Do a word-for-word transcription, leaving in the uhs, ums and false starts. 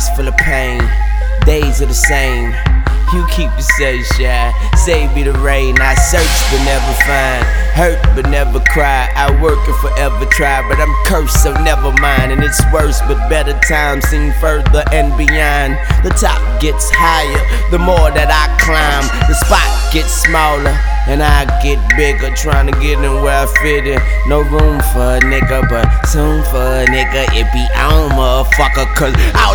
Days full of pain, days are the same. You keep the sunshine, save me the rain. I search but never find, hurt but never cry. I work and forever try, but I'm cursed, so never mind. And it's worse, but better times seem further and beyond. The top gets higher, the more that I climb. The spot gets smaller, and I get bigger, trying to get in where I fit in. No room for a nigga, but soon for a nigga, it be on, motherfucker. Cause all